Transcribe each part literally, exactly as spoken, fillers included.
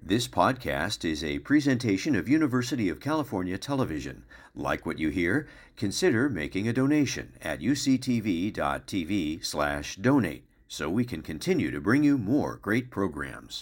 This podcast is a presentation of University of California Television. Like what you hear? Consider making a donation at uctv.tv slash donate so we can continue to bring you more great programs.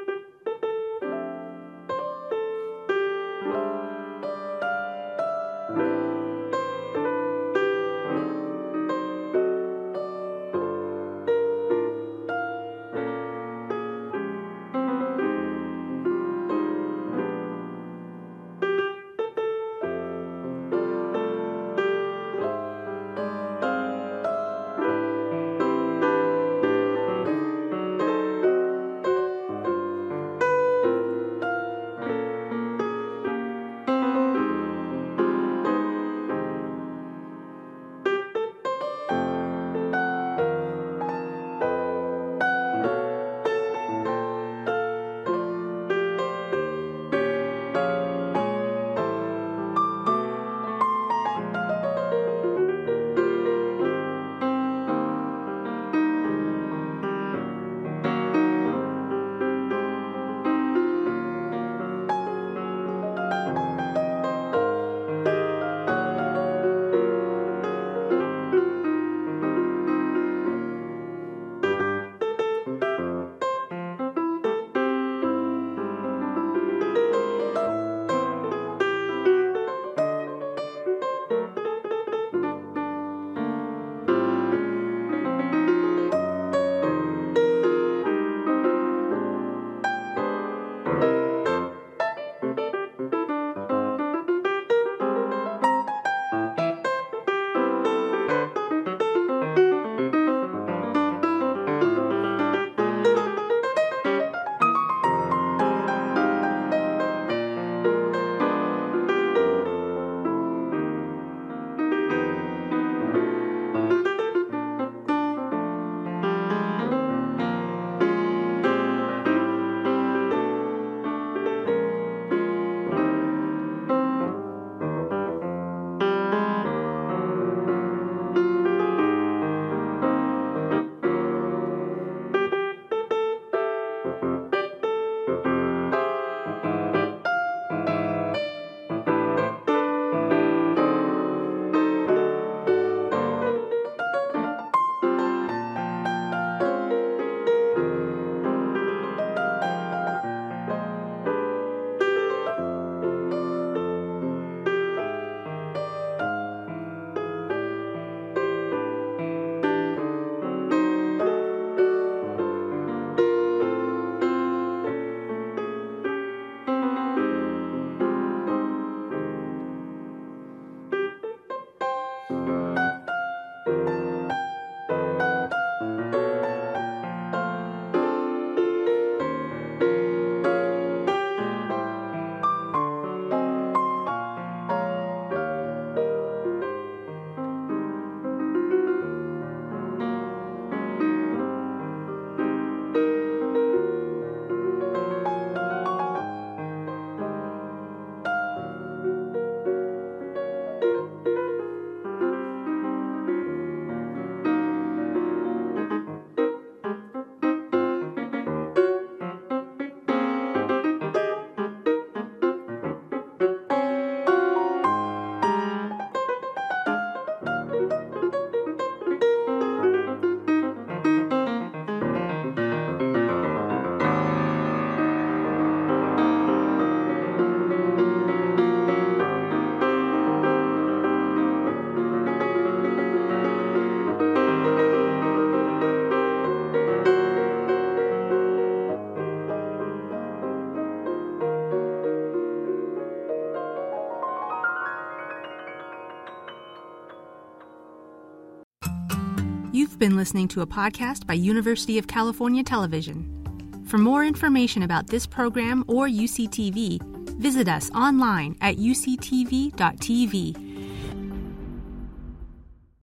You've been listening to a podcast by University of California Television. For more information about this program or U C T V, visit us online at u c t v dot t v